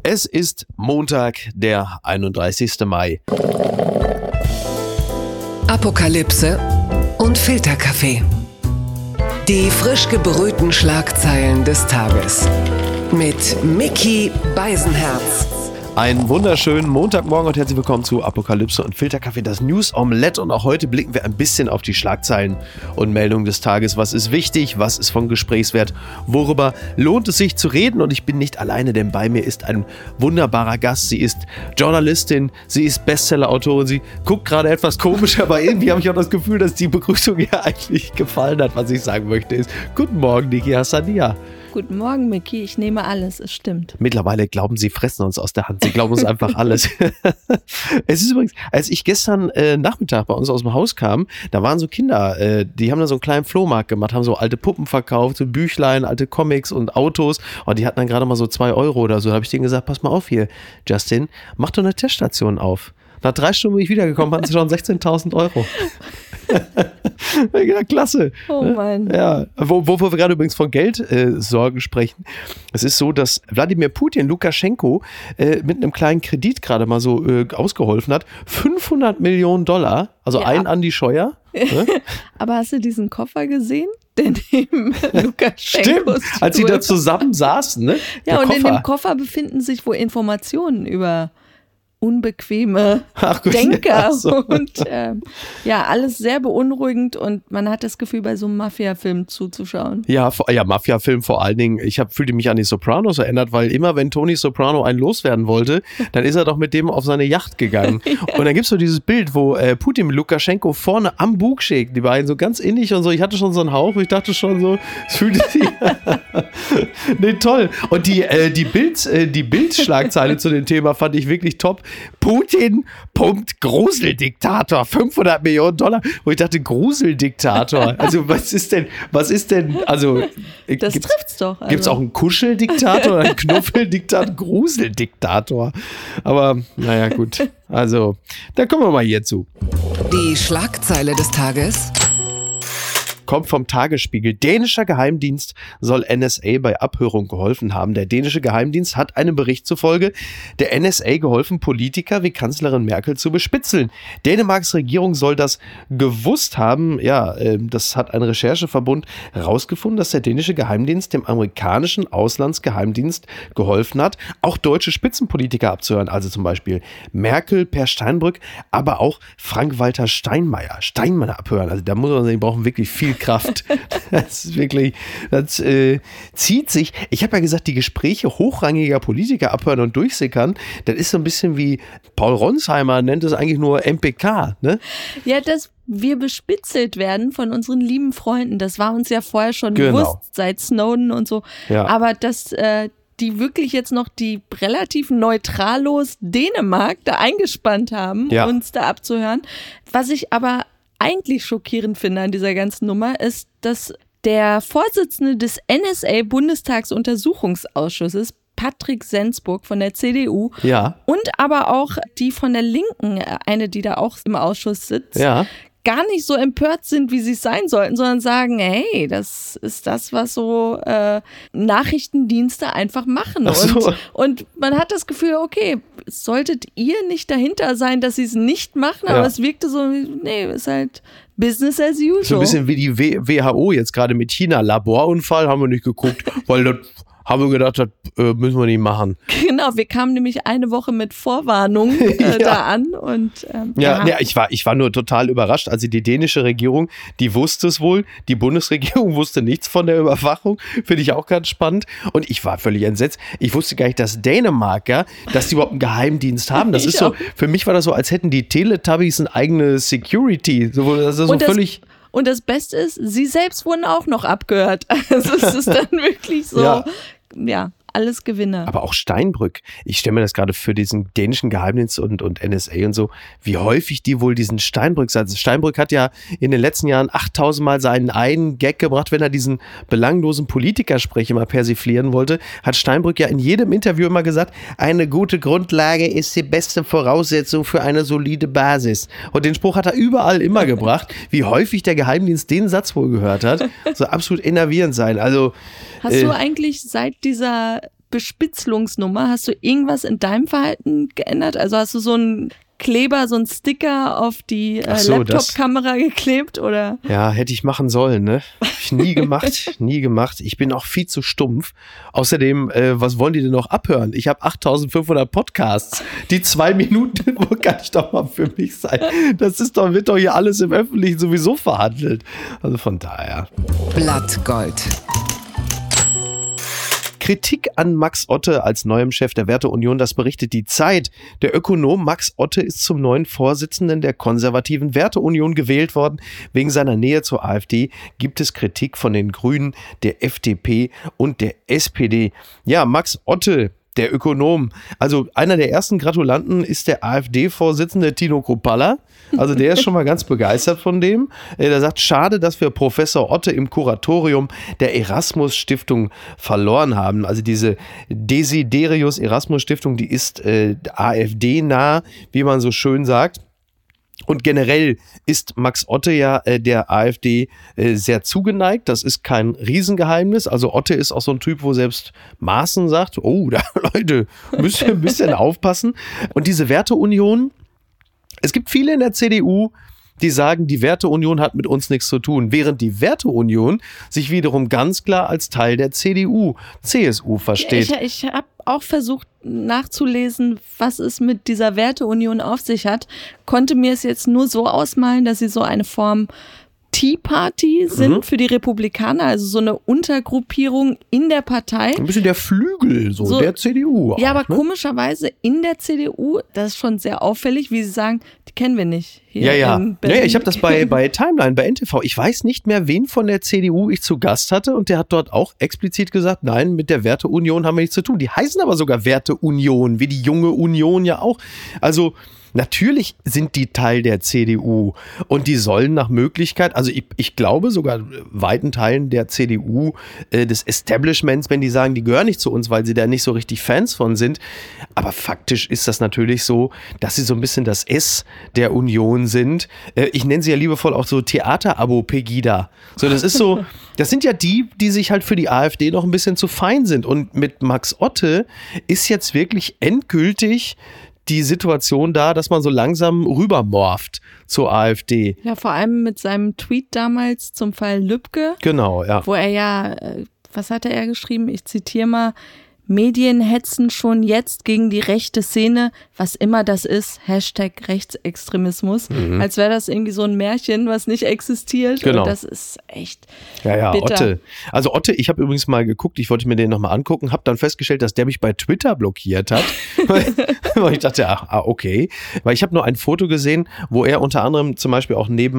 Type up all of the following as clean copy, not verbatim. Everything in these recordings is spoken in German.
Es ist Montag, der 31. Mai. Apokalypse und Filterkaffee. Die frisch gebrühten Schlagzeilen des Tages. Mit Micky Beisenherz. Einen wunderschönen Montagmorgen und herzlich willkommen zu Apokalypse und Filterkaffee, das News Omelette. Und auch heute blicken wir ein bisschen auf die Schlagzeilen und Meldungen des Tages. Was ist wichtig? Was ist von Gesprächswert? Worüber lohnt es sich zu reden? Und ich bin nicht alleine, denn bei mir ist ein wunderbarer Gast. Sie ist Journalistin, sie ist Bestseller-Autorin, sie guckt gerade etwas komisch, aber irgendwie habe ich auch das Gefühl, dass die Begrüßung ihr eigentlich gefallen hat. Was ich sagen möchte ist, guten Morgen, Niki Hassania. Guten Morgen, Micky. Ich nehme alles, es stimmt. Mittlerweile glauben sie fressen uns aus der Hand. Sie glauben uns einfach alles. Es ist übrigens, als ich gestern Nachmittag bei uns aus dem Haus kam, da waren so Kinder, die haben da so einen kleinen Flohmarkt gemacht, haben so alte Puppen verkauft, so Büchlein, alte Comics und Autos. Und die hatten dann gerade mal so 2 Euro oder so. Da habe ich denen gesagt, pass mal auf hier, Justin, mach doch eine Teststation auf. Nach 3 Stunden bin ich wiedergekommen, hatten sie schon 16.000 Euro. Ja, klasse. Oh Mann. Ja, wo wir gerade übrigens von Geldsorgen sprechen. Es ist so, dass Wladimir Putin Lukaschenko mit einem kleinen Kredit gerade mal so ausgeholfen hat. $500 Millionen, also Ja. ein Andi Scheuer. Ne? Aber hast du diesen Koffer gesehen? Der neben Lukaschenkos Stimmt, als sie da Stuhl- zusammen saßen. Ne? Ja, Der und in Koffer. dem Koffer befinden sich wohl Informationen über unbequeme Ach gut, Denker ja, so. und alles sehr beunruhigend und man hat das Gefühl, bei so einem Mafia-Film zuzuschauen. Ja, Mafia-Film vor allen Dingen. Ich fühlte mich an die Sopranos erinnert, weil immer, wenn Tony Soprano einen loswerden wollte, dann ist er doch mit dem auf seine Yacht gegangen. Und dann gibt's so dieses Bild, wo Putin mit Lukaschenko vorne am Bug schlägt, die beiden so ganz innig und so. Ich hatte schon so einen Hauch, wo ich dachte schon so, es fühlte sich... Nee, toll. Und die Bild-Schlagzeile zu dem Thema fand ich wirklich top. Putin, Gruseldiktator, $500 Millionen. Wo ich dachte, Gruseldiktator. Also was ist denn, also Das trifft's doch. Also. Gibt es auch einen Kuscheldiktator oder einen Knuffeldiktator? Gruseldiktator. Aber naja, gut. Also, da kommen wir mal hierzu. Die Schlagzeile des Tages. Kommt vom Tagesspiegel. Dänischer Geheimdienst soll NSA bei Abhörung geholfen haben. Der dänische Geheimdienst hat einem Bericht zufolge der NSA geholfen, Politiker wie Kanzlerin Merkel zu bespitzeln. Dänemarks Regierung soll das gewusst haben. Ja, das hat ein Rechercheverbund herausgefunden, dass der dänische Geheimdienst dem amerikanischen Auslandsgeheimdienst geholfen hat, auch deutsche Spitzenpolitiker abzuhören. Also zum Beispiel Merkel, Per Steinbrück, aber auch Frank-Walter Steinmeier abhören. Also da muss man sagen, die brauchen wirklich viel Kraft. Das ist wirklich, das zieht sich. Ich habe ja gesagt, die Gespräche hochrangiger Politiker abhören und durchsickern, das ist so ein bisschen wie Paul Ronsheimer nennt es eigentlich nur MPK, ne? Ja, dass wir bespitzelt werden von unseren lieben Freunden, das war uns ja vorher schon Genau. bewusst, seit Snowden und so. Ja. Aber dass die wirklich jetzt noch die relativ neutrallos Dänemark da eingespannt haben, Ja. uns da abzuhören. Was ich aber eigentlich schockierend finde an dieser ganzen Nummer, ist, dass der Vorsitzende des NSA-Bundestagsuntersuchungsausschusses, Patrick Sensburg von der CDU, Ja, und aber auch die von der Linken, eine, die da auch im Ausschuss sitzt, ja. gar nicht so empört sind, wie sie es sein sollten, sondern sagen, hey, das ist das, was so Nachrichtendienste einfach machen. Ach so. Und man hat das Gefühl, okay, solltet ihr nicht dahinter sein, dass sie es nicht machen, aber Ja. es wirkte so, nee, ist halt Business as usual. So ein bisschen wie die WHO jetzt gerade mit China. Laborunfall haben wir nicht geguckt, weil das haben wir gedacht, das müssen wir nicht machen. Genau, wir kamen nämlich eine Woche mit Vorwarnung Ja. da an und Ja, ich war nur total überrascht. Also die dänische Regierung, die wusste es wohl. Die Bundesregierung wusste nichts von der Überwachung. Finde ich auch ganz spannend. Und ich war völlig entsetzt. Ich wusste gar nicht, dass Dänemark, ja, dass die überhaupt einen Geheimdienst haben. Das Ich ist so, auch. für mich war das so, als hätten die Teletubbies eine eigene Security. Das ist so Und das- völlig... Und das Beste ist, sie selbst wurden auch noch abgehört. Also es ist dann wirklich so, ja, alles Gewinner. Aber auch Steinbrück. Ich stelle mir das gerade für diesen dänischen Geheimdienst und NSA und so, wie häufig die wohl diesen Steinbrück-Satz. Steinbrück hat ja in den letzten Jahren 8000 Mal seinen einen Gag gebracht, wenn er diesen belanglosen Politikersprech immer persiflieren wollte, hat Steinbrück ja in jedem Interview immer gesagt, eine gute Grundlage ist die beste Voraussetzung für eine solide Basis. Und den Spruch hat er überall immer gebracht. Wie häufig der Geheimdienst den Satz wohl gehört hat, soll absolut enervierend sein. Also Hast du eigentlich seit dieser Bespitzelungsnummer. Hast du irgendwas in deinem Verhalten geändert? Also hast du so einen Kleber, so einen Sticker auf die Laptop-Kamera geklebt, oder? Ja, hätte ich machen sollen, ne? Hab ich nie gemacht. Ich bin auch viel zu stumpf. Außerdem, was wollen die denn noch abhören? Ich habe 8500 Podcasts. Die 2 Minuten, wo kann ich doch mal für mich sein? Wird doch hier alles im Öffentlichen sowieso verhandelt. Also von daher. Blattgold. Kritik an Max Otte als neuem Chef der Werteunion, das berichtet die Zeit. Der Ökonom Max Otte ist zum neuen Vorsitzenden der konservativen Werteunion gewählt worden. Wegen seiner Nähe zur AfD gibt es Kritik von den Grünen, der FDP und der SPD. Ja, Max Otte, der Ökonom, also einer der ersten Gratulanten ist der AfD-Vorsitzende Tino Kruppalla. Also der ist schon mal ganz begeistert von dem. Der sagt, schade, dass wir Professor Otte im Kuratorium der Erasmus-Stiftung verloren haben. Also diese Desiderius-Erasmus-Stiftung, die ist AfD-nah, wie man so schön sagt. Und generell ist Max Otte ja der AfD sehr zugeneigt. Das ist kein Riesengeheimnis. Also Otte ist auch so ein Typ, wo selbst Maaßen sagt, oh, da Leute, müsst ihr ein bisschen aufpassen. Und diese Werteunion, es gibt viele in der CDU, die sagen, die Werteunion hat mit uns nichts zu tun, während die Werteunion sich wiederum ganz klar als Teil der CDU-CSU versteht. Ich habe auch versucht nachzulesen, was es mit dieser Werteunion auf sich hat, konnte mir es jetzt nur so ausmalen, dass sie so eine Form Tea Party sind für die Republikaner, also so eine Untergruppierung in der Partei. Ein bisschen der Flügel so der CDU. Auch, ja, aber komischerweise in der CDU, das ist schon sehr auffällig, wie sie sagen, die kennen wir nicht. Ja, ich habe das bei Timeline, bei NTV. Ich weiß nicht mehr, wen von der CDU ich zu Gast hatte und der hat dort auch explizit gesagt, nein, mit der Werteunion haben wir nichts zu tun. Die heißen aber sogar Werteunion, wie die junge Union ja auch. Also natürlich sind die Teil der CDU und die sollen nach Möglichkeit, also ich glaube sogar weiten Teilen der CDU, des Establishments, wenn die sagen, die gehören nicht zu uns, weil sie da nicht so richtig Fans von sind. Aber faktisch ist das natürlich so, dass sie so ein bisschen das S der Union sind. Ich nenne sie ja liebevoll auch so Theater-Abo-Pegida. So, das ist so, das sind ja die sich halt für die AfD noch ein bisschen zu fein sind. Und mit Max Otte ist jetzt wirklich endgültig die Situation da, dass man so langsam rübermorft zur AfD. Ja, vor allem mit seinem Tweet damals zum Fall Lübcke. Genau, ja. Wo er ja, was hatte er geschrieben? Ich zitiere mal, Medien hetzen schon jetzt gegen die rechte Szene, was immer das ist, #Rechtsextremismus. Als wäre das irgendwie so ein Märchen, was nicht existiert. Genau. Und das ist echt ja, bitter. Otte. Also Otte, ich habe übrigens mal geguckt, ich wollte mir den nochmal angucken, habe dann festgestellt, dass der mich bei Twitter blockiert hat. Weil ich dachte, okay. Weil ich habe nur ein Foto gesehen, wo er unter anderem zum Beispiel auch in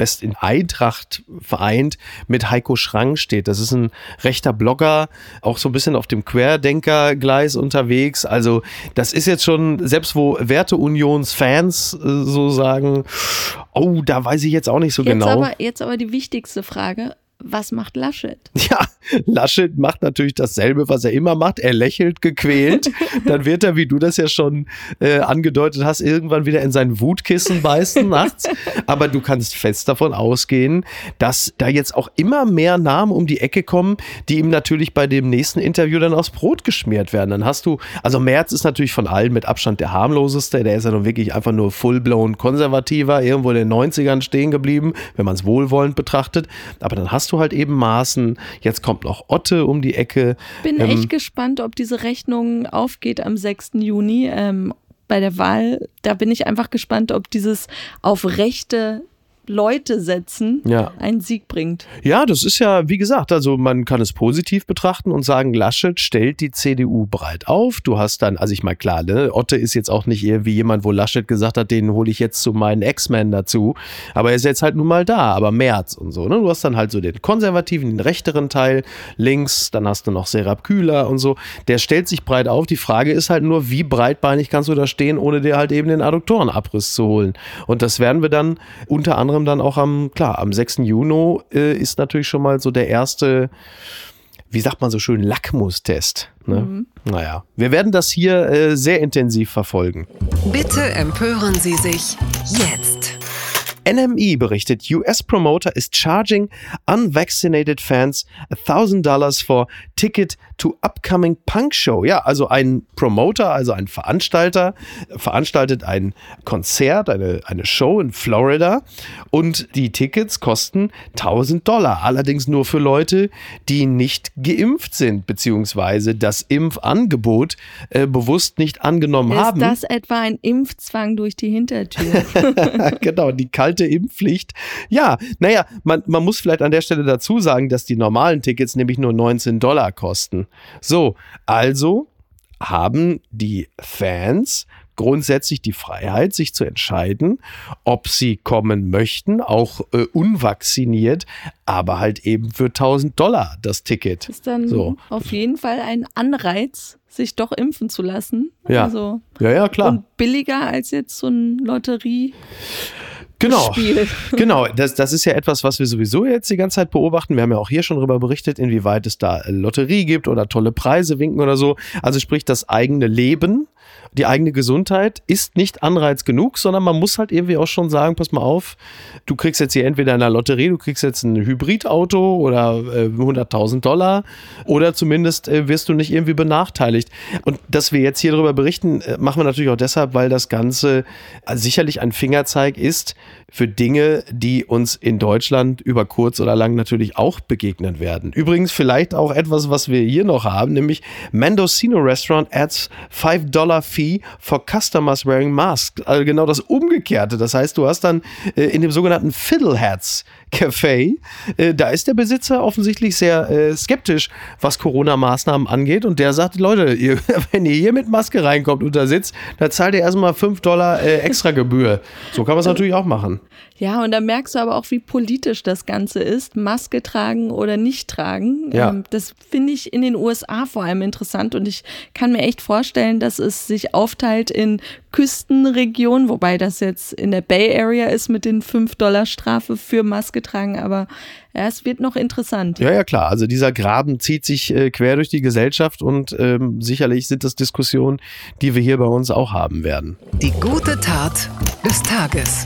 Eintracht vereint mit Heiko Schrang steht. Das ist ein rechter Blogger, auch so ein bisschen auf dem Querdenkergleis unterwegs. Also das ist jetzt schon, selbst wo Werteunionsfans so sagen, oh, da weiß ich jetzt auch nicht so genau. Jetzt aber die wichtigste Frage. Was macht Laschet? Ja, Laschet macht natürlich dasselbe, was er immer macht. Er lächelt gequält. Dann wird er, wie du das ja schon angedeutet hast, irgendwann wieder in sein Wutkissen beißen nachts. Aber du kannst fest davon ausgehen, dass da jetzt auch immer mehr Namen um die Ecke kommen, die ihm natürlich bei dem nächsten Interview dann aufs Brot geschmiert werden. Dann hast du, also Merz ist natürlich von allen mit Abstand der harmloseste. Der ist ja nun wirklich einfach nur full-blown konservativer, irgendwo in den 90ern stehen geblieben, wenn man es wohlwollend betrachtet. Aber dann hast du halt eben Maaßen, jetzt kommt noch Otte um die Ecke. Bin echt gespannt, ob diese Rechnung aufgeht am 6. Juni bei der Wahl. Da bin ich einfach gespannt, ob dieses auf rechte Leute setzen einen Sieg bringt. Ja, das ist ja, wie gesagt, also man kann es positiv betrachten und sagen, Laschet stellt die CDU breit auf. Du hast dann, also ich meine, klar, ne, Otte ist jetzt auch nicht irgendwie jemand, wo Laschet gesagt hat, den hole ich jetzt zu meinen X-Men dazu. Aber er ist jetzt halt nun mal da, aber Merz und so. Ne? Du hast dann halt so den konservativen, den rechteren Teil links, dann hast du noch Serap Kühler und so. Der stellt sich breit auf. Die Frage ist halt nur, wie breitbeinig kannst du da stehen, ohne dir halt eben den Adduktorenabriss zu holen. Und das werden wir dann unter anderem dann auch am 6. Juni ist natürlich schon mal so der erste, wie sagt man so schön, Lackmustest. Ne? Naja, wir werden das hier sehr intensiv verfolgen. Bitte empören Sie sich jetzt. NME berichtet, US Promoter is charging unvaccinated fans $1,000 for ticket to upcoming Punk Show. Ja, also ein Promoter, also ein Veranstalter, veranstaltet ein Konzert, eine Show in Florida und die Tickets kosten $1.000. Allerdings nur für Leute, die nicht geimpft sind, beziehungsweise das Impfangebot bewusst nicht angenommen haben. Ist das etwa ein Impfzwang durch die Hintertür? Genau, die kalte Impfpflicht. Ja, naja, man muss vielleicht an der Stelle dazu sagen, dass die normalen Tickets nämlich nur $19 kosten. So, also haben die Fans grundsätzlich die Freiheit, sich zu entscheiden, ob sie kommen möchten, auch unvacciniert, aber halt eben für $1.000 das Ticket. Ist dann auf jeden Fall ein Anreiz, sich doch impfen zu lassen. Ja, also, ja, klar. Und billiger als jetzt so ein Lotterie. Genau, das ist ja etwas, was wir sowieso jetzt die ganze Zeit beobachten. Wir haben ja auch hier schon darüber berichtet, inwieweit es da Lotterie gibt oder tolle Preise winken oder so. Also sprich, das eigene Leben, die eigene Gesundheit ist nicht Anreiz genug, sondern man muss halt irgendwie auch schon sagen, pass mal auf, du kriegst jetzt hier entweder in der Lotterie, du kriegst jetzt ein Hybridauto oder $100.000 oder zumindest wirst du nicht irgendwie benachteiligt. Und dass wir jetzt hier darüber berichten, machen wir natürlich auch deshalb, weil das Ganze sicherlich ein Fingerzeig ist für Dinge, die uns in Deutschland über kurz oder lang natürlich auch begegnen werden. Übrigens vielleicht auch etwas, was wir hier noch haben, nämlich Mendocino Restaurant adds $5 fee for customers wearing masks. Also genau das Umgekehrte. Das heißt, du hast dann in dem sogenannten Fiddleheads Café, da ist der Besitzer offensichtlich sehr skeptisch, was Corona-Maßnahmen angeht und der sagt, Leute, wenn ihr hier mit Maske reinkommt und da sitzt, dann zahlt ihr erstmal $5 extra Gebühr. So kann man es natürlich auch machen. Ja, und da merkst du aber auch, wie politisch das Ganze ist, Maske tragen oder nicht tragen. Ja. Das finde ich in den USA vor allem interessant und ich kann mir echt vorstellen, dass es sich aufteilt in Küstenregionen, wobei das jetzt in der Bay Area ist mit den $5 Strafe für Maske tragen, aber ja, es wird noch interessant. Ja, klar. Also dieser Graben zieht sich quer durch die Gesellschaft und sicherlich sind das Diskussionen, die wir hier bei uns auch haben werden. Die gute Tat des Tages.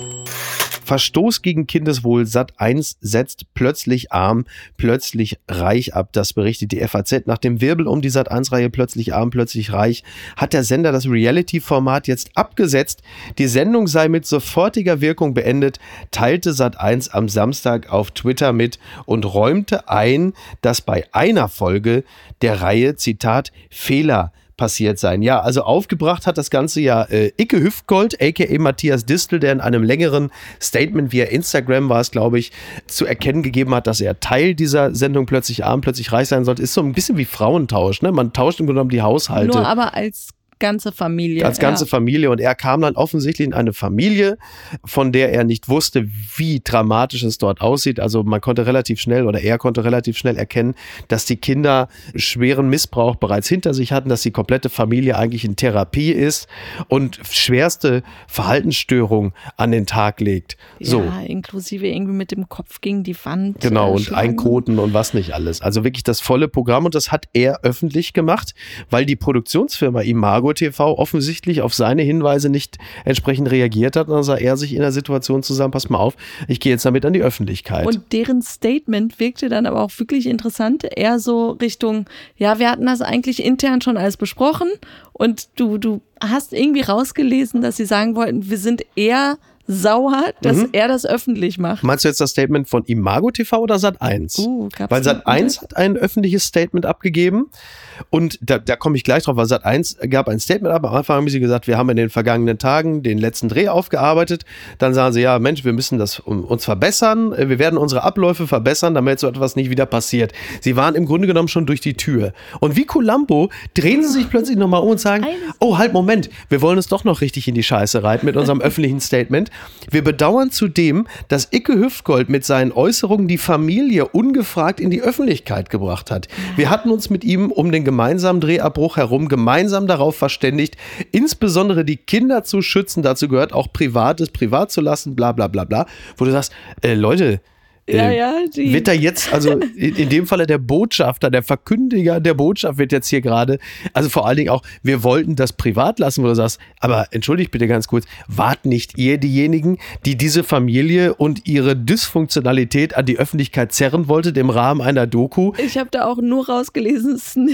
Verstoß gegen Kindeswohl, Sat.1 setzt plötzlich arm, plötzlich reich ab. Das berichtet die FAZ. Nach dem Wirbel um die Sat.1-Reihe Plötzlich arm, plötzlich reich hat der Sender das Reality-Format jetzt abgesetzt. Die Sendung sei mit sofortiger Wirkung beendet, teilte Sat.1 am Samstag auf Twitter mit und räumte ein, dass bei einer Folge der Reihe, Zitat, Fehler passiert sein. Ja, also aufgebracht hat das Ganze ja Icke Hüftgold, a.k.a. Matthias Distel, der in einem längeren Statement via Instagram war es, glaube ich, zu erkennen gegeben hat, dass er Teil dieser Sendung Plötzlich arm, plötzlich reich sein sollte. Ist so ein bisschen wie Frauentausch, ne? Man tauscht im Grunde genommen die Haushalte. Nur aber als ganze Familie. Als ganze Familie. Und er kam dann offensichtlich in eine Familie, von der er nicht wusste, wie dramatisch es dort aussieht. Also man konnte relativ schnell oder er konnte relativ schnell erkennen, dass die Kinder schweren Missbrauch bereits hinter sich hatten, dass die komplette Familie eigentlich in Therapie ist und schwerste Verhaltensstörungen an den Tag legt. So. Ja, inklusive irgendwie mit dem Kopf gegen die Wand. Genau, und Einkoten und was nicht alles. Also wirklich das volle Programm und das hat er öffentlich gemacht, weil die Produktionsfirma Imago TV offensichtlich auf seine Hinweise nicht entsprechend reagiert hat. Und dann sah er sich in der Situation zusammen, pass mal auf, ich gehe jetzt damit an die Öffentlichkeit. Und deren Statement wirkte dann aber auch wirklich interessant, eher so Richtung, ja, wir hatten das eigentlich intern schon alles besprochen und du hast irgendwie rausgelesen, dass sie sagen wollten, wir sind eher sauer, dass er das öffentlich macht. Meinst du jetzt das Statement von Imago TV oder Sat.1? Weil Sat.1 hat ein öffentliches Statement abgegeben und da komme ich gleich drauf, weil Sat.1 gab ein Statement ab. Am Anfang haben sie gesagt, wir haben in den vergangenen Tagen den letzten Dreh aufgearbeitet. Dann sagen sie, ja Mensch, wir müssen das uns verbessern. Wir werden unsere Abläufe verbessern, damit so etwas nicht wieder passiert. Sie waren im Grunde genommen schon durch die Tür. Und wie Columbo drehen sie sich plötzlich nochmal um und sagen, oh halt, Moment, wir wollen es doch noch richtig in die Scheiße reiten mit unserem öffentlichen Statement. Wir bedauern zudem, dass Icke Hüftgold mit seinen Äußerungen die Familie ungefragt in die Öffentlichkeit gebracht hat. Wir hatten uns mit ihm um den gemeinsamen Drehabbruch herum gemeinsam darauf verständigt, insbesondere die Kinder zu schützen. Dazu gehört auch Privates privat zu lassen, bla bla bla bla. Wo du sagst, Leute, wird da jetzt, also in dem Falle der Botschafter, der Verkündiger der Botschaft wird jetzt hier gerade, also vor allen Dingen auch, wir wollten das privat lassen, wo du sagst, aber entschuldigt bitte ganz kurz, wart nicht ihr diejenigen, die diese Familie und ihre Dysfunktionalität an die Öffentlichkeit zerren wolltet im Rahmen einer Doku? Ich habe da auch nur rausgelesen,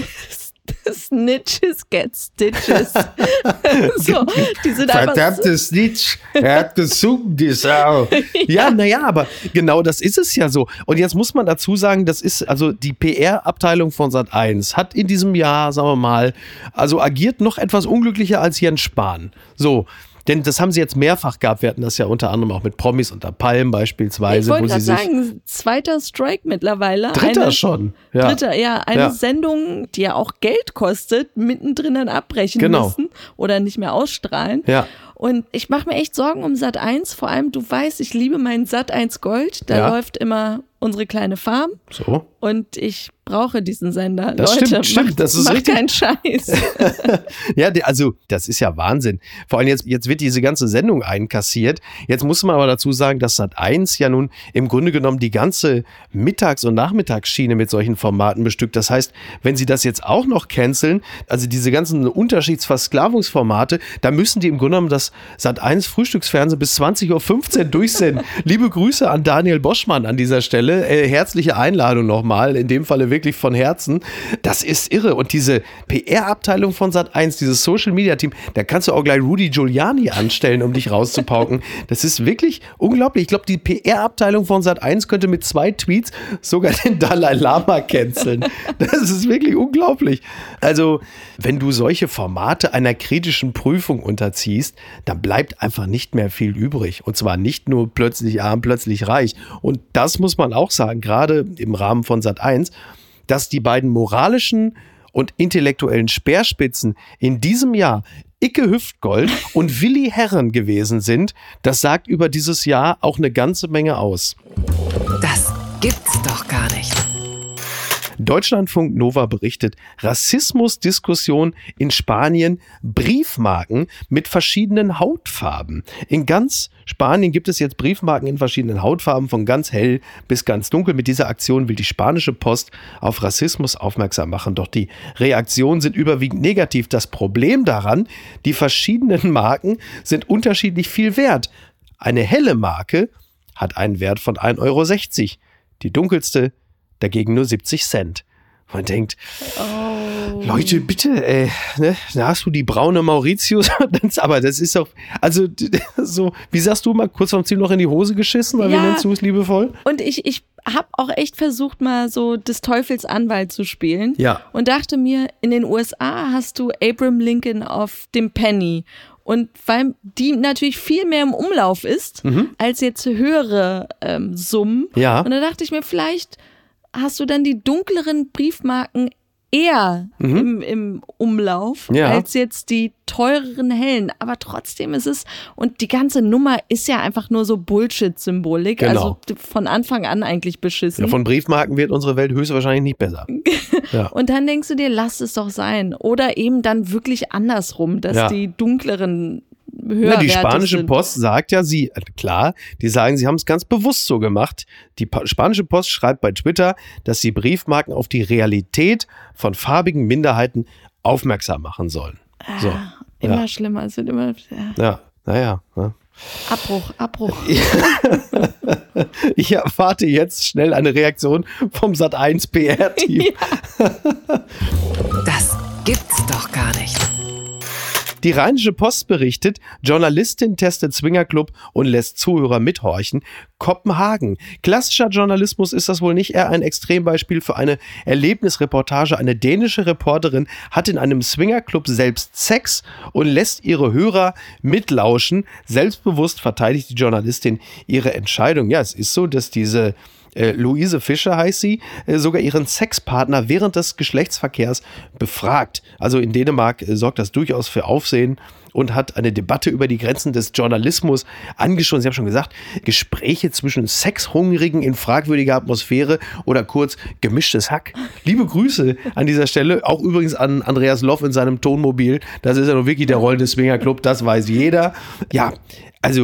Snitches get Stitches. So, die sind verdammte Snitch, er hat gesungen, die Sau. Ja, naja, aber genau das ist es ja so. Und jetzt muss man dazu sagen, das ist also die PR-Abteilung von Sat.1 hat in diesem Jahr, sagen wir mal, also agiert noch etwas unglücklicher als Jens Spahn. So. Denn das haben sie jetzt mehrfach gehabt. Wir hatten das ja unter anderem auch mit Promis unter Palmen beispielsweise. Ich wollte gerade sagen, zweiter Strike mittlerweile. Dritter schon. Ja. Dritter, ja. Eine Sendung, die ja auch Geld kostet, mittendrin dann abbrechen müssen oder nicht mehr ausstrahlen. Ja. Und ich mache mir echt Sorgen um Sat.1. Vor allem, du weißt, ich liebe meinen Sat.1 Gold. Da läuft immer unsere kleine Farm. So. Und ich brauche diesen Sender. Das Leute, stimmt. Das ist richtig. Keinen Scheiß. Ja, also das ist ja Wahnsinn. Vor allem jetzt wird diese ganze Sendung einkassiert. Jetzt muss man aber dazu sagen, dass Sat.1 ja nun im Grunde genommen die ganze Mittags- und Nachmittagsschiene mit solchen Formaten bestückt. Das heißt, wenn sie das jetzt auch noch canceln, also diese ganzen Unterschiedsversklavungsformate, da müssen die im Grunde genommen das Sat.1 Frühstücksfernsehen bis 20.15 Uhr durchsenden. Liebe Grüße an Daniel Boschmann an dieser Stelle. Herzliche Einladung nochmal, in dem Falle wirklich von Herzen. Das ist irre. Und diese PR-Abteilung von Sat.1, dieses Social-Media-Team, da kannst du auch gleich Rudy Giuliani anstellen, um dich rauszupauken. Das ist wirklich unglaublich. Ich glaube, die PR-Abteilung von Sat.1 könnte mit 2 Tweets sogar den Dalai Lama canceln. Das ist wirklich unglaublich. Also, wenn du solche Formate einer kritischen Prüfung unterziehst, dann bleibt einfach nicht mehr viel übrig. Und zwar nicht nur plötzlich arm, plötzlich reich. Und das muss man auch sagen, gerade im Rahmen von Sat.1, dass die beiden moralischen und intellektuellen Speerspitzen in diesem Jahr Icke Hüftgold und Willi Herren gewesen sind, das sagt über dieses Jahr auch eine ganze Menge aus. Das gibt's doch gar nicht. Deutschlandfunk Nova berichtet, Rassismusdiskussion in Spanien, Briefmarken mit verschiedenen Hautfarben. In ganz Spanien gibt es jetzt Briefmarken in verschiedenen Hautfarben, von ganz hell bis ganz dunkel. Mit dieser Aktion will die spanische Post auf Rassismus aufmerksam machen. Doch die Reaktionen sind überwiegend negativ. Das Problem daran, die verschiedenen Marken sind unterschiedlich viel wert. Eine helle Marke hat einen Wert von 1,60 Euro. Die dunkelste dagegen nur 70 Cent. Man denkt, Leute, bitte, ne? Da hast du die braune Mauritius, aber das ist doch, also so, wie sagst du mal, kurz vorm Ziel noch in die Hose geschissen, oder wie nennst du es liebevoll? Und ich habe auch echt versucht, mal so des Teufels Anwalt zu spielen. Ja. Und dachte mir, in den USA hast du Abraham Lincoln auf dem Penny. Und weil die natürlich viel mehr im Umlauf ist, als jetzt höhere Summen. Ja. Und da dachte ich mir, vielleicht hast du dann die dunkleren Briefmarken eher im Umlauf als jetzt die teureren hellen. Aber trotzdem ist es, und die ganze Nummer ist ja einfach nur so Bullshit-Symbolik. Genau. Also von Anfang an eigentlich beschissen. Ja, von Briefmarken wird unsere Welt höchstwahrscheinlich nicht besser. Ja. Und dann denkst du dir, lass es doch sein. Oder eben dann wirklich andersrum, dass die dunkleren höher die spanische Post sagt ja, die sagen, sie haben es ganz bewusst so gemacht. Die spanische Post schreibt bei Twitter, dass sie Briefmarken auf die Realität von farbigen Minderheiten aufmerksam machen sollen. So. Immer schlimmer, es wird immer... Ja. Abbruch. Ich erwarte jetzt schnell eine Reaktion vom Sat.1 PR-Team. Ja. Das gibt's doch gar nicht. Die Rheinische Post berichtet, Journalistin testet Swingerclub und lässt Zuhörer mithorchen. Kopenhagen. Klassischer Journalismus ist das wohl nicht, eher ein Extrembeispiel für eine Erlebnisreportage. Eine dänische Reporterin hat in einem Swingerclub selbst Sex und lässt ihre Hörer mitlauschen. Selbstbewusst verteidigt die Journalistin ihre Entscheidung. Ja, es ist so, dass diese Luise Fischer heißt sie, sogar ihren Sexpartner während des Geschlechtsverkehrs befragt. Also in Dänemark sorgt das durchaus für Aufsehen und hat eine Debatte über die Grenzen des Journalismus angestoßen. Sie haben schon gesagt, Gespräche zwischen Sexhungrigen in fragwürdiger Atmosphäre oder kurz gemischtes Hack. Liebe Grüße an dieser Stelle, auch übrigens an Andreas Loff in seinem Tonmobil. Das ist ja nun wirklich der rollende Swingerclub, das weiß jeder. Ja, also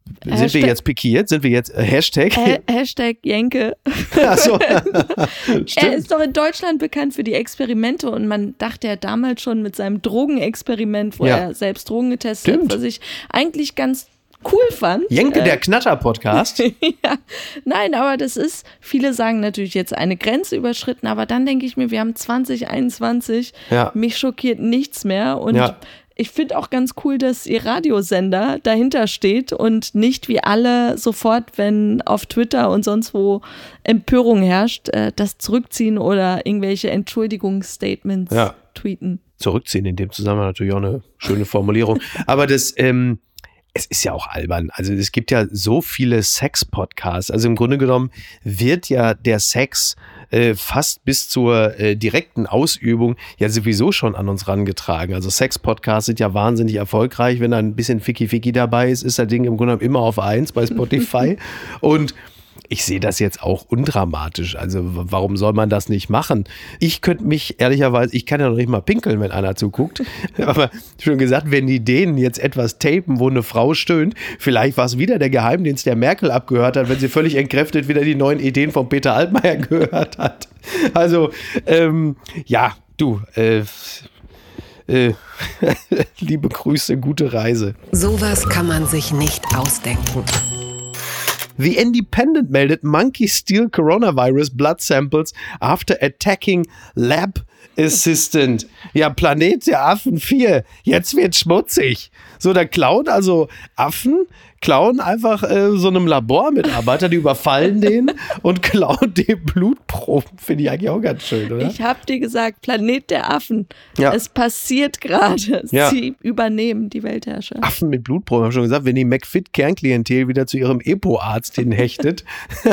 Sind wir jetzt pikiert? Sind wir jetzt Hashtag? Hashtag Jenke. Ach so. Er ist doch in Deutschland bekannt für die Experimente und man dachte ja damals schon mit seinem Drogenexperiment, wo er selbst Drogen getestet hat, was ich eigentlich ganz cool fand. Jenke, der Knatter-Podcast. Ja, nein, aber das ist, viele sagen natürlich jetzt eine Grenze überschritten, aber dann denke ich mir, wir haben 2021, mich schockiert nichts mehr und ich finde auch ganz cool, dass ihr Radiosender dahinter steht und nicht wie alle sofort, wenn auf Twitter und sonst wo Empörung herrscht, das zurückziehen oder irgendwelche Entschuldigungsstatements tweeten. Zurückziehen in dem Zusammenhang natürlich auch eine schöne Formulierung. Aber das, es ist ja auch albern. Also es gibt ja so viele Sex-Podcasts. Also im Grunde genommen wird ja der Sex fast bis zur direkten Ausübung ja sowieso schon an uns rangetragen. Also Sex-Podcasts sind ja wahnsinnig erfolgreich. Wenn da ein bisschen Ficky-Ficky dabei ist, ist das Ding im Grunde genommen immer auf 1 bei Spotify. Und ich sehe das jetzt auch undramatisch. Also warum soll man das nicht machen? Ich könnte mich ehrlicherweise, ich kann ja noch nicht mal pinkeln, wenn einer zuguckt. Aber schon gesagt, wenn die denen jetzt etwas tapen, wo eine Frau stöhnt, vielleicht war es wieder der Geheimdienst, der Merkel abgehört hat, wenn sie völlig entkräftet wieder die neuen Ideen von Peter Altmaier gehört hat. Also, liebe Grüße, gute Reise. Sowas kann man sich nicht ausdenken. The Independent meldet Monkeys steal coronavirus blood samples after attacking Lab Assistant. Ja, Planet der Affen 4. Jetzt wird schmutzig. So, da klauen also Affen, klauen einfach so einem Labormitarbeiter, die überfallen den und klauen den Blutproben. Finde ich eigentlich auch ganz schön, oder? Ich habe dir gesagt, Planet der Affen. Ja. Es passiert gerade. Sie übernehmen die Weltherrschaft. Affen mit Blutproben, habe ich schon gesagt, wenn die McFit-Kernklientel wieder zu ihrem EPO-Arzt hinhechtet.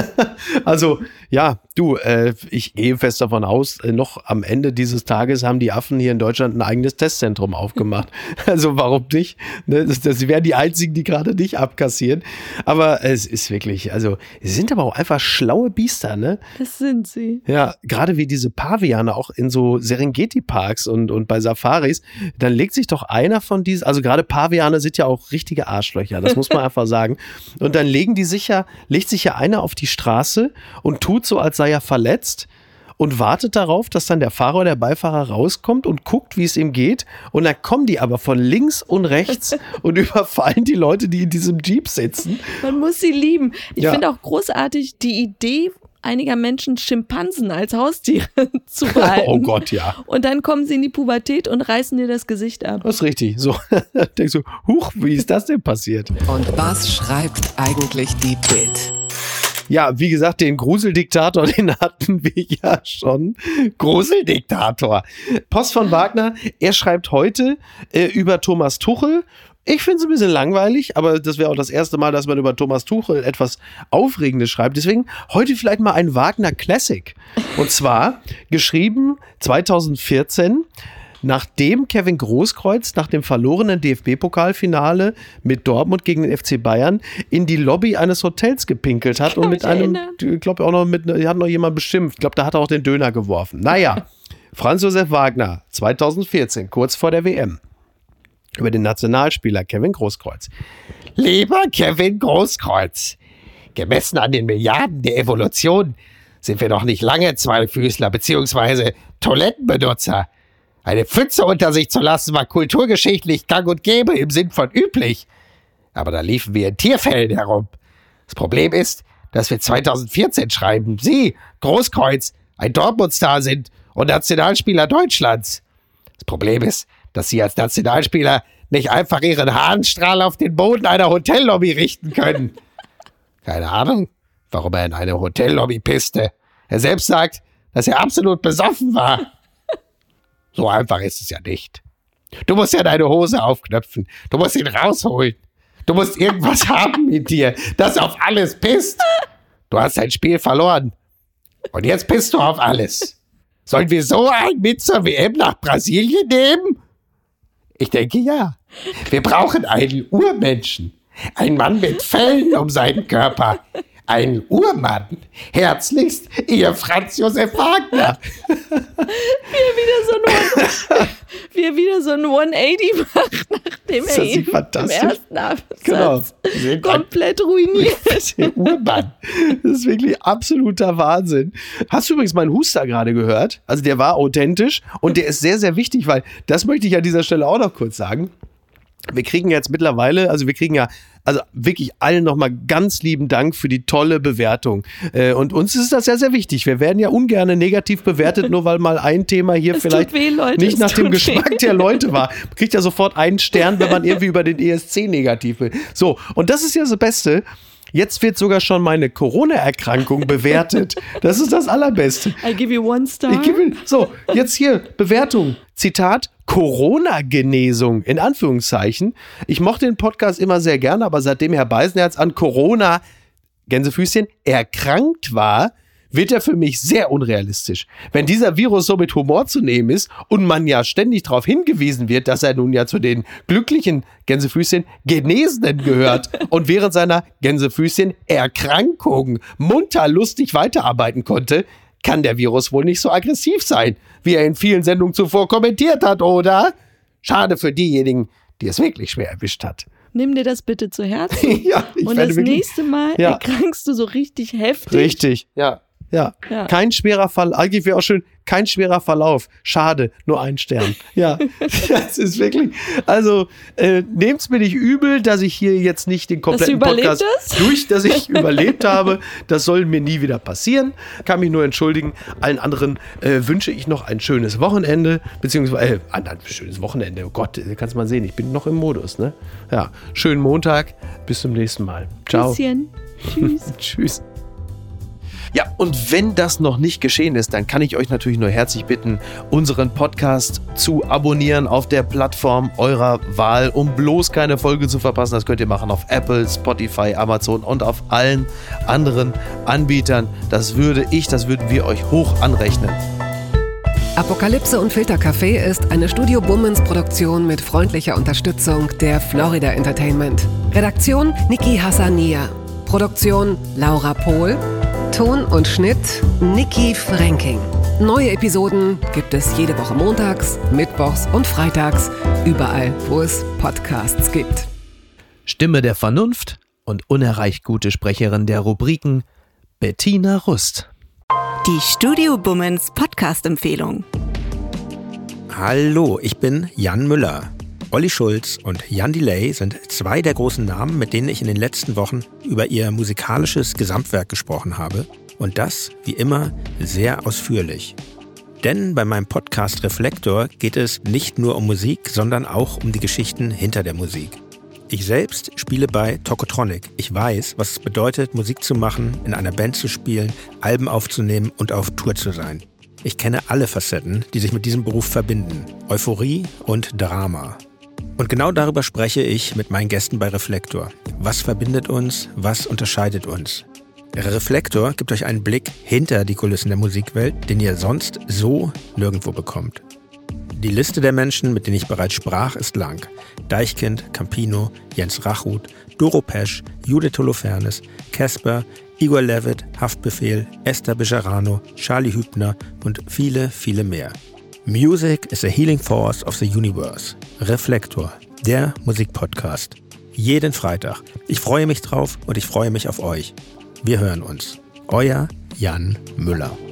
Also, ja, ich gehe fest davon aus, noch am Ende dieses Tages haben die Affen hier in Deutschland ein eigenes Testzentrum aufgemacht. Also, warum nicht? Das wären die einzigen, die gerade nicht abkassieren. Aber es ist wirklich, also, sie sind aber auch einfach schlaue Biester, ne? Das sind sie. Ja, gerade wie diese Paviane auch in so Serengeti-Parks und bei Safaris, dann legt sich doch einer von diesen, also gerade Paviane sind ja auch richtige Arschlöcher, das muss man einfach sagen. Und dann legt sich ja einer auf die Straße und tut so, als sei er verletzt und wartet darauf, dass dann der Fahrer oder der Beifahrer rauskommt und guckt, wie es ihm geht. Und dann kommen die aber von links und rechts und überfallen die Leute, die in diesem Jeep sitzen. Man muss sie lieben. Ich finde auch großartig die Idee einiger Menschen, Schimpansen als Haustiere zu behalten. Oh Gott, ja. Und dann kommen sie in die Pubertät und reißen dir das Gesicht ab. Das ist richtig. So, denkst du, huch, wie ist das denn passiert? Und was schreibt eigentlich die Bild? Ja, wie gesagt, den Gruseldiktator, den hatten wir ja schon. Gruseldiktator. Post von Wagner, er schreibt heute über Thomas Tuchel. Ich finde es ein bisschen langweilig, aber das wäre auch das erste Mal, dass man über Thomas Tuchel etwas Aufregendes schreibt. Deswegen heute vielleicht mal ein Wagner Classic. Und zwar geschrieben 2014, nachdem Kevin Großkreuz nach dem verlorenen DFB-Pokalfinale mit Dortmund gegen den FC Bayern in die Lobby eines Hotels gepinkelt hat und mit einem, ich glaube auch noch hat noch jemand beschimpft. Ich glaube, da hat er auch den Döner geworfen. Naja, Franz Josef Wagner, 2014, kurz vor der WM. Über den Nationalspieler Kevin Großkreuz. Lieber Kevin Großkreuz, gemessen an den Milliarden der Evolution sind wir doch nicht lange Zweifüßler bzw. Toilettenbenutzer. Eine Pfütze unter sich zu lassen war kulturgeschichtlich gang und gäbe im Sinn von üblich. Aber da liefen wir in Tierfällen herum. Das Problem ist, dass wir 2014 schreiben, Sie, Großkreuz, ein Dortmund-Star sind und Nationalspieler Deutschlands. Das Problem ist, dass Sie als Nationalspieler nicht einfach Ihren Harnstrahl auf den Boden einer Hotellobby richten können. Keine Ahnung, warum er in eine Hotellobby pisste. Er selbst sagt, dass er absolut besoffen war. So einfach ist es ja nicht. Du musst ja deine Hose aufknöpfen. Du musst ihn rausholen. Du musst irgendwas haben mit dir, das auf alles pisst. Du hast dein Spiel verloren. Und jetzt pisst du auf alles. Sollen wir so einen mit zur WM nach Brasilien nehmen? Ich denke ja. Wir brauchen einen Urmenschen. Ein Mann mit Fellen um seinen Körper. ein Urmann. Herzlichst, Ihr Franz Josef Wagner. Wie er wieder so ein 180 macht, nachdem er ihn im ersten Absatz komplett ruiniert. Der Urmann. Das ist wirklich absoluter Wahnsinn. Hast du übrigens meinen Huster gerade gehört? Also der war authentisch und der ist sehr, sehr wichtig, weil das möchte ich an dieser Stelle auch noch kurz sagen. Wir kriegen jetzt mittlerweile, also wirklich allen nochmal ganz lieben Dank für die tolle Bewertung. Und uns ist das sehr, sehr wichtig. Wir werden ja ungern negativ bewertet, nur weil mal ein Thema hier vielleicht nicht nach dem Geschmack der Leute war. Man kriegt ja sofort einen Stern, wenn man irgendwie über den ESC negativ will. So, und das ist ja das Beste. Jetzt wird sogar schon meine Corona-Erkrankung bewertet. Das ist das Allerbeste. I give you 1 star. So, jetzt hier, Bewertung. Zitat, Corona-Genesung, in Anführungszeichen. Ich mochte den Podcast immer sehr gerne, aber seitdem Herr Beisenherz an Corona, Gänsefüßchen, erkrankt war, wird er für mich sehr unrealistisch. Wenn dieser Virus so mit Humor zu nehmen ist und man ja ständig darauf hingewiesen wird, dass er nun ja zu den glücklichen, Gänsefüßchen, Genesenen gehört und während seiner, Gänsefüßchen, Erkrankung munter lustig weiterarbeiten konnte, kann der Virus wohl nicht so aggressiv sein, wie er in vielen Sendungen zuvor kommentiert hat, oder? Schade für diejenigen, die es wirklich schwer erwischt hat. Nimm dir das bitte zu Herzen. Ja, und das nächste Mal erkrankst du so richtig heftig. Richtig, ja. Kein schwerer Fall, eigentlich wäre auch schön, kein schwerer Verlauf. Schade, nur 1 Stern. Ja, das ist wirklich, also nehmt's mir nicht übel, dass ich hier jetzt nicht den kompletten Podcast dass ich überlebt habe. Das soll mir nie wieder passieren. Kann mich nur entschuldigen. Allen anderen wünsche ich noch ein schönes Wochenende, beziehungsweise ein schönes Wochenende. Oh Gott, kannst mal sehen, ich bin noch im Modus, ne? Ja, schönen Montag, bis zum nächsten Mal. Ciao. Tschüss. Tschüss. Ja, und wenn das noch nicht geschehen ist, dann kann ich euch natürlich nur herzlich bitten, unseren Podcast zu abonnieren auf der Plattform eurer Wahl, um bloß keine Folge zu verpassen. Das könnt ihr machen auf Apple, Spotify, Amazon und auf allen anderen Anbietern. Das würden wir euch hoch anrechnen. Apokalypse und Filtercafé ist eine Studio Bummens Produktion mit freundlicher Unterstützung der Florida Entertainment. Redaktion Niki Hassania. Produktion Laura Pohl. Ton und Schnitt Niki Fränking. Neue Episoden gibt es jede Woche montags, mittwochs und freitags, überall, wo es Podcasts gibt. Stimme der Vernunft und unerreicht gute Sprecherin der Rubriken Bettina Rust. Die Studio Bummens Podcast-Empfehlung. Hallo, ich bin Jan Müller. Olli Schulz und Jan Delay sind 2 der großen Namen, mit denen ich in den letzten Wochen über ihr musikalisches Gesamtwerk gesprochen habe. Und das, wie immer, sehr ausführlich. Denn bei meinem Podcast Reflektor geht es nicht nur um Musik, sondern auch um die Geschichten hinter der Musik. Ich selbst spiele bei Tokotronic. Ich weiß, was es bedeutet, Musik zu machen, in einer Band zu spielen, Alben aufzunehmen und auf Tour zu sein. Ich kenne alle Facetten, die sich mit diesem Beruf verbinden. Euphorie und Drama. Und genau darüber spreche ich mit meinen Gästen bei Reflektor. Was verbindet uns? Was unterscheidet uns? Reflektor gibt euch einen Blick hinter die Kulissen der Musikwelt, den ihr sonst so nirgendwo bekommt. Die Liste der Menschen, mit denen ich bereits sprach, ist lang. Deichkind, Campino, Jens Rachut, Doro Pesch, Judith Holofernes, Casper, Igor Levit, Haftbefehl, Esther Bejarano, Charlie Hübner und viele, viele mehr. Music is a healing force of the universe. Reflektor, der Musikpodcast. Jeden Freitag. Ich freue mich drauf und ich freue mich auf euch. Wir hören uns. Euer Jan Müller.